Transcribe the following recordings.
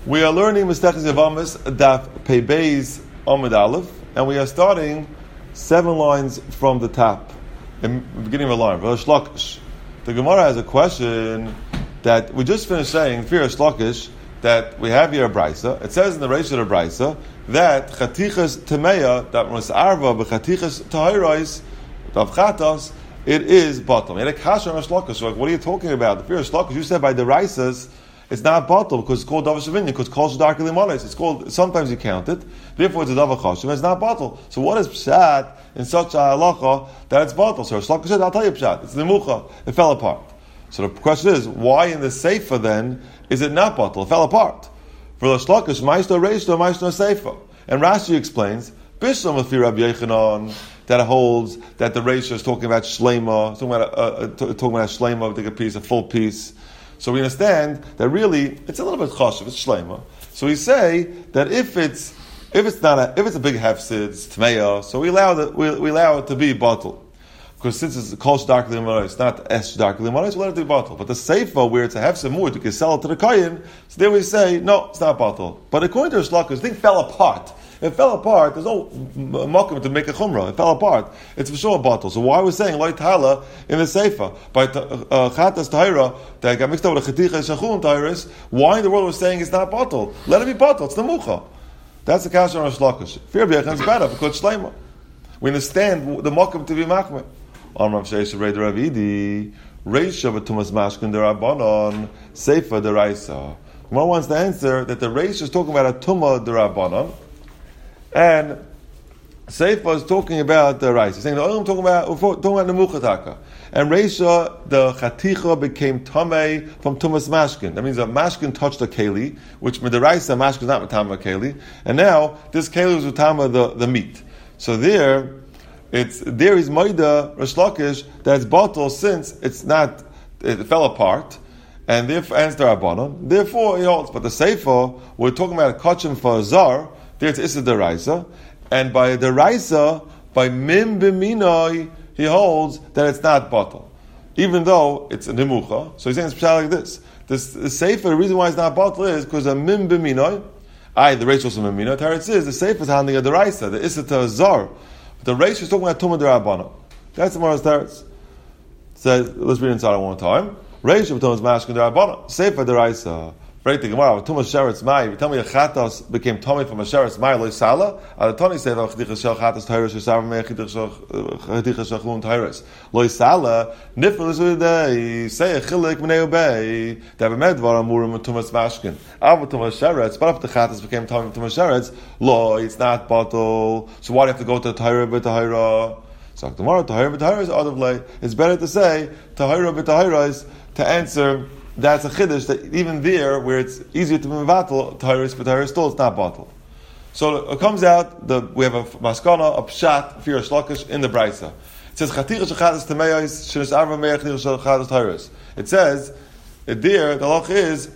We are learning Mestechus Yavamis Daf Pei Beis Amud Aleph, and we are starting 7 lines from the top, in the beginning of a line. Rosh Lakish. The Gemara has a question that we just finished saying, Fear Lakish, that we have here a brisa. It says in the Reish of the brisa that Chatichas Temeya, that Musarva b'Chatichas Tahirais, Tav Chatas, it is bottom. Yet a kasha on Rosh Lakish. Like, what are you talking about? The Fear Lakish, you said by the Raisas, it's not bottle because it's called Dava Shavinyan, because it's called Shadar Kilimanes. It's called, sometimes you count it, therefore it's a Dava Chashim, it's not bottle. So what is Pshat in such a halacha that it's bottle? So Rosh Lakish said, I'll tell you Pshat, it's Nemucha, it fell apart. So the question is, why in the Seifa then is it not bottle? It fell apart. For Rosh Lakish, Maishto Reishto, Maishto Seifa. And Rashi explains, Bishlam with Rabbi Yechanan, that holds that the Reish is talking about Shlema, talking about Shlema, take a piece, a full piece. So we understand that really it's a little bit chashuv, it's shleima. So we say that if it's a big hefsid, it's tmeya, so we allow it to be bottle. Because since it's called dark limon, it's not es dark limon, so let it be bottle. But the seifa where it's a hefsid mu'it, you can sell it to the kohen. So there we say no, it's not bottle. But according to Rosh Lakish, the thing fell apart. It fell apart. There's no makom to make a chumrah. It fell apart. It's for sure a bottle. So why are we saying loy tala in the seifa by chatas tahira that got mixed up with a chaticha shachun tahiris? Why in the world we're saying it's not bottle? Let it be bottle. It's the mucha. That's the kasha on Rosh Lakish. Fear b'yechan is better because shleima. We understand the makom to be machmeh. On Rav Sheish Rei Ravidi Reisha v'tumas mashkin derabanan seifa deraisa. One wants to answer that the Reish is talking about a tumah derabanan. And Seifa is talking about the rice. He's saying, we're talking about the Muchataka. And Reisha, the Chaticha became Tameh from Tumas Mashkin. That means that Mashkin touched a Keli, which with the rice, the Mashkin is not Matama Keli. And now, this Keli was Matama the meat. So there is Maida, Rosh Lakish, that's bottle since it fell apart. And therefore, and it's the Rabbanon. Therefore, he holds. But the Seifa, we're talking about a Kachim for a Zar. There it's Issa Deraisa, and by Deraisa, by Mim B'minoi, he holds that it's not bottle, even though it's a Nemucha. So he's saying it's like this. The Sefer, the reason why it's not bottle is because a Mim B'minoi, the Reish also Mim B'minoi, Teretz is, the Sefer is handling a Deraisa, the Issa Zar. The Reish is talking about Tumah Derabana. That's the Morris Teretz. Says, let's read inside one more time. Reish of Tumah's Mashkin Derabana, Sefer Deraisa. Right, the Gemara, Tumas Sheretz Mai. Tell me a Chatas became Tommy from a Sheretz Mai Loy Sala. Tony said, "Chadicha Shel Chatas Tyrus Shesav Me Chadicha Shel Chlun Tyrus Loy Sala." Nifel is with the say a Chilik Bnei Obey. That Medvar Amurim Tumas Mashkin. Ava Tumas Sheretz, but if the Chatas became Tommy from Tumas Sheretz, Loy, it's not bottle. So why do you have to go to Tyra b'Tahira? So tomorrow Tahira b'Tahira is out of lay. It's better to say Tahira b'Tahira is to answer. That's a chiddush that even there, where it's easier to be mevatel, Tahiris, but Tahiris still it's not bottle. So it comes out, we have a maskana, a pshat, Fear Lakish in the brisa. It says, Chaticha shechadas temeyos, shenis arva meich shechadas Tahiris. It says, there, the halach is,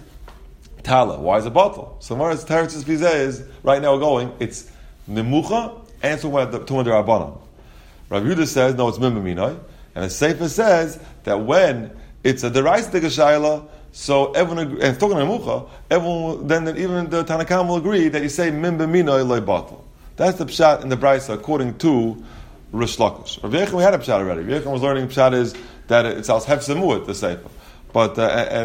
Tala. Why is it bottle? So Mara's Tahiris Vizeh is, right now we're going, it's Nemucha, and it's Tumah Derabanan. Rav Yehuda says, no, it's Mimbaminoi. And the Sefer says, that when it's a Derais Degashayla, so everyone, and it's talking about everyone, then even the Tanakam will agree that you say Mim B'minoi Loi Batal. That's the pshat in the Brisa according to Rosh Lakish. Rav Yechon, we had a pshat already. Rav Yechon was learning pshat is that it's al hefsemuit the sefer. But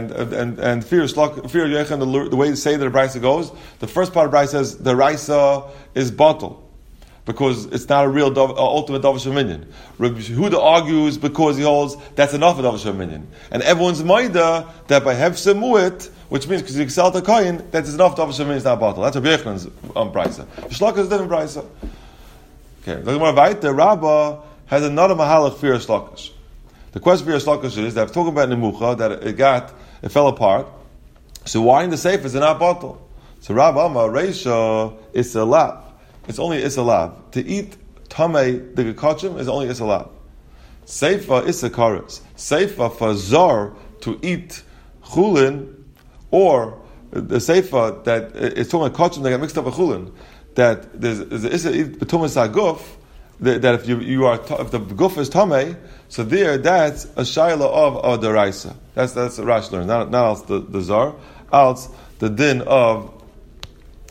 and Fear Yechon, the way to say that the Brisa goes, the first part of the Brisa says the Raisa is Batal, because it's not a real ultimate Dava Sheminyan. Rabbi Yehuda argues because he holds that's enough of Dava Sheminyan. And everyone's Maida that by Hefse Mu'it, which means because you sell the coin, that is enough Dava Sheminyan is not bottle. That's Rabbi Yechan's Brisa. Shlaka is a different Brisa. Okay, the Gemara Vayit, the Rabbah has another Mahalach Fear Shlakish. The question for Fear Shlakish is that I'm talking about Nemucha, that it fell apart. So why in the Sefer is it not bottle? So Rabbah Amar Reisha is a lap. It's only Isalav. To eat Tamei, the Gekachim, is only Isalav. Seifa Isakaris. Seifa for Zar to eat Chulin, or the Seifa that it's talking about Kachim that got mixed up with Chulin, that there's Betumas Aguf, that if if the Guf is Tamei, so that's a Shaila of the Raisa. That's a Rash learn, not else the Zar, else the din of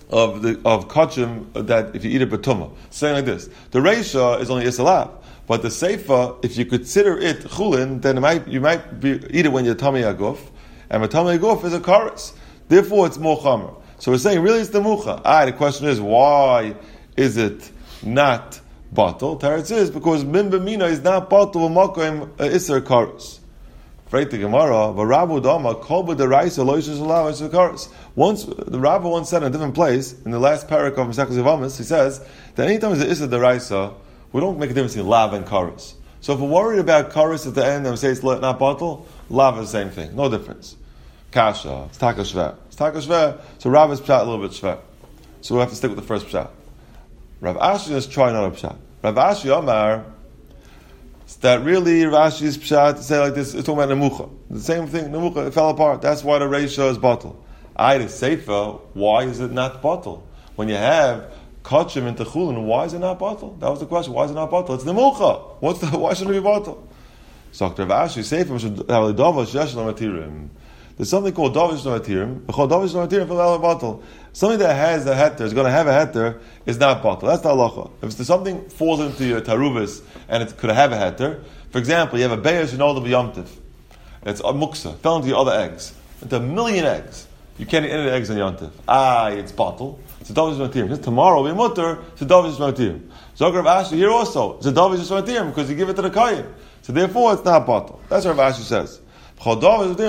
of kachim that if you eat it betuma. Saying like this, the reisha is only isalav, but the seifa, if you consider it chulin, then you might eat it when you're tummy aguf, and a tummy aguf is a kares. Therefore, it's more chamer. So we're saying really it's the mucha. The question is why is it not batal? Teretz is because min b'mina is not batal v'makom iser kares. Freit the Gemara, v'Rabu dama kol b'deraisa lo yishes alav iser kares. Once the Rabbi once said in a different place in the last parak of Mesechus Yevamos, he says that anytime there's an iser deraisa, we don't make a difference between lav and kares. So if we're worried about kares at the end and we say it's not batal, lav is the same thing, no difference. Kasha, it's taka shver. It's taka shver, so Rav is pshat a little bit shver. So we have to stick with the first pshat. Rav Ashi is trying another pshat. Rav Ashi Omar, that really Rav Ashi's pshat to say like this, it's talking about Nemucha. The same thing, Nemucha, it fell apart. That's why the Reisha is batal. The Seifa, why is it not batal? When you have Kachim into Chulin, why is it not batal? That was the question. Why is it not batal? It's Nemucha. Why shouldn't it be batal? So Rav Ashi Seifa should have a Davash Yesh Lamatirim. There's something called Davish Namatirim. Davish Namatirim for batal. Something that has a heter, is going to have a heter, is not batal. That's the halacha. If something falls into your taruvis and it could have a heter, for example, you have a beis you know the b'yomtiv. It's a muksa, fell into your other eggs, into 1,000,000 eggs. You can't eat any of the eggs in yomtiv. It's batal. It's a Davish Namatirim. Just tomorrow we mutter. It's a Davish Namatirim. Zogar of Ashi here also. It's a Davish Namatirim because you give it to the kayin. So therefore, it's not batal. That's what Rav Ashi says. Right,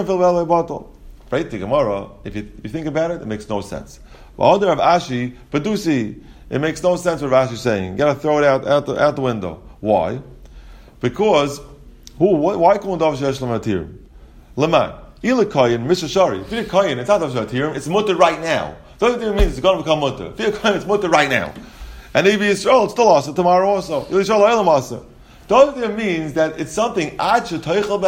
the Gemara, if you think about it, it makes no sense. Of Ashi, Padusi, it makes no sense what Rashi is saying. You got to throw it out the window. Why? Because why call Davish Yesh Lamatirim? Leman, Ilakayin, Mishashari. If you're Kayin, it's not Davish Lamatirim, it's mutter right now. Davish Lamatirim means it's going to become mutter. If you're Kayin, it's mutter right now. And if you're Yisrael, it's still also tomorrow also. Yisrael Elam also. Davish means that it's something Ad Shetaychel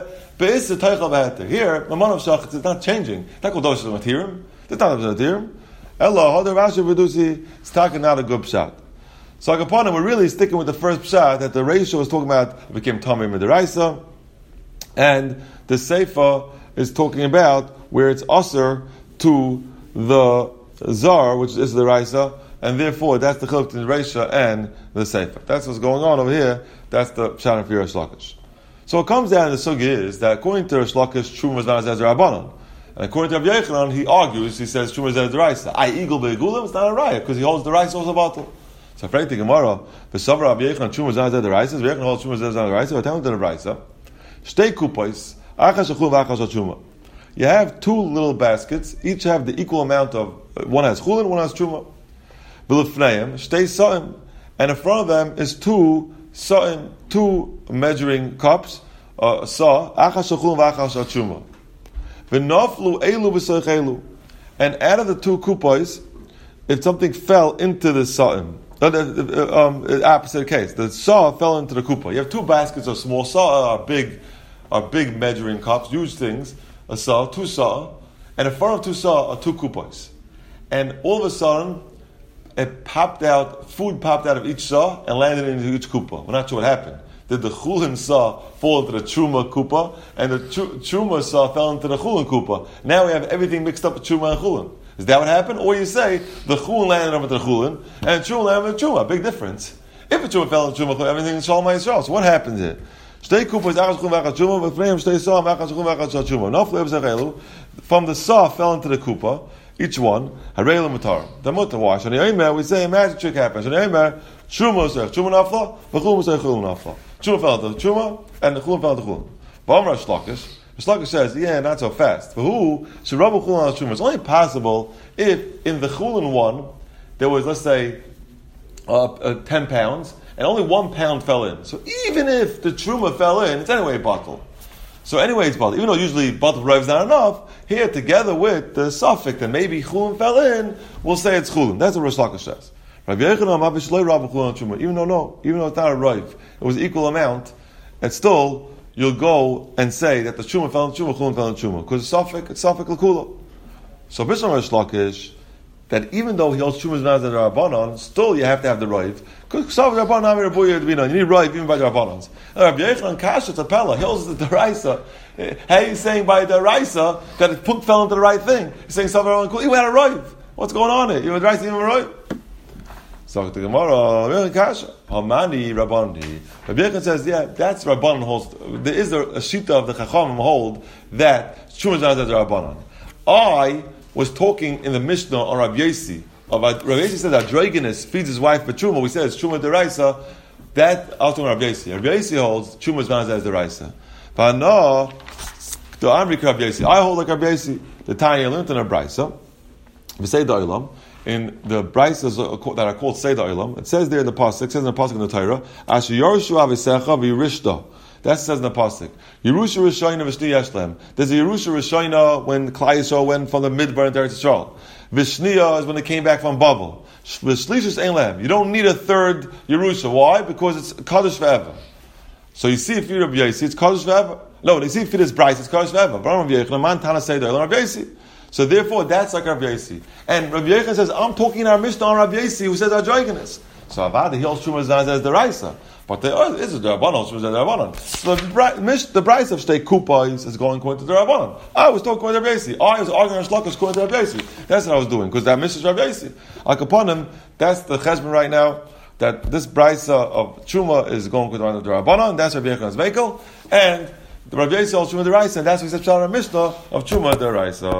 here, Mamanav Shach, it's not changing. It's not called Davish Lamatirim. It's not Davish Lamatirim. Ella, Hodar Rashi V'dusi, it's talking out a good pshat. So upon him, we're really sticking with the first pshat that the Reisha was talking about, it became Tamei Midaraisa, and the Seifa is talking about where it's Aser to the Zar, which is the Raisa, and therefore that's the Chiluk between the Reisha and the Seifa. That's what's going on over here. That's the pshat of Rish Lakish. So it comes down to the sugi is that according to Rish Lakish, Truma is not as Rabbanon. And according to Rabbi Yochanan, he argues, he says, Truma is as Deraisa. Eagle be'egulim, it's not a raya, because he holds the Raisa also batal. So afraid the Gemara, V'savra Rabbi Yochanan, Truma is not as Deraisa, Rabbi Yochanan holds Truma is as Deraisa, but tell him to the Raisa. Shtei kupais, achas achum v'achas achuma. You have two little baskets, each have the equal amount of, one has chulin, one has truma. V'lefneim, shtei sa'im, and in front of them is two measuring cups, saw, achas achum v'achas achuma. V'naflu elu b'soich elu. And out of the two kupais, if something fell into the sa'im, opposite case, the saw fell into the kupa. You have two baskets of small saw, are big measuring cups, huge things, a saw, two saw, and in front of two saw are two kupais. And all of a sudden, food popped out of each saw and landed into each kupa. We're not sure what happened. Did the chulin saw fall into the truma kupa, and the truma saw fell into the chulin kupa? Now we have everything mixed up with truma and chulin. Is that what happened? Or you say the chulin landed over the chulin, and truma landed over the truma. Big difference. If the truma fell into truma, everything is shalom Yisrael. So what happens here? From the saw fell into the kupa, each one, harei l'mutar. The mutar wash. And we say a magic trick happens. And truma nafla, v'chulin nafla. Truma fell into the truma, and the chulin fell into the chulin. V'amar Shlakish. Shlakish says, not so fast. For who should rub a chulin on the truma? It's only possible if in the chulin one there was, let's say, 10 pounds, and only 1 pound fell in. So even if the truma fell in, it's anyway batal. So anyway, it's batal. Even though usually batal rive is not enough, here together with the suffix that maybe chulin fell in, we'll say it's chulin. That's what Rish Lakish says. Even though it's not a rive, it was equal amount, and still you'll go and say that the truma fell in truma, chulin fell in truma, because it's suffix l'kula. So Bishlam Rish Lakish, that even though he holds Shumas Naz and Rabbanon, still you have to have the Raiv. Because you need Raiv even by the Rabbanons. Rabbi Yochanan Kasha Tapella, he holds the Deraisa. How are you saying by the Deraisa that it fell into the right thing? He's saying something wrong. He had a Raiv. What's going on here? You were right, right? So the Gemara, Kasha, Hamani Rabbani. Rabbi Yechon says, yeah, that's Rabbanan holds. There is a shita of the Chachamim hold that Truma is not as Rabbanan. I was talking in the Mishnah on Rabbi Yossi. Rabbi Yossi said that Dragonus feeds his wife for Truma. We said it's Truma deraisa. That I was talking Rabbi Yossi. Rabbi Yossi holds Truma is not as deraisa. But no, the Amri Rabbi Yossi. I hold like Rabbi Yossi. The Tanya learned in a brisa. We say the Olam. In the brisas that are called Seder Olam, it says there in the pasuk, it says in the pasuk in the Torah, Asher Yorshu Avisecha v'Yirishta. That says in the pasuk. Yerusha Rishayna v'Shni Yeshlem. There's a Yerusha Rishayna when Klai Yisrael went from the Midbar into Eretz Yisrael. V'Shniya is when they came back from Babel. V'Shlishus Ein Lehem. You don't need a third Yerusha. Why? Because it's Kaddish forever. So you see if you're Rabbi Yossi, it's Kaddish forever. No, you see if it is Bryce, it's Kaddish forever. But Rabbi Yechon, Man Tana Seder Olam, Rabbi Yossi. So therefore, that's like Rabbi Yossi. And Rabbi Yechon says, I'm talking in our Mishnah on Rabbi Yossi, who says Adroiganus. So Avada, he holds Truma as the Raisa. But there is a Rabbanon, Truma as the Rabbanon. So the Bryce of Shtei Kupa is going according to the Rabbanon. I was talking according to Rabbi Yossi. I was arguing on Shlokas according to Rabbi Yossi. That's what I was doing, because that Mishnah is Rabbi Yossi. Like upon him, that's the Cheshbon right now, that this Bryce of Truma is going according to the Rabbanon, that's Rabbi Yechon's Mekel, and the Rabbi Yossi holds Truma the Raisa, and that's what we said in our Mishnah of Truma the Raisa.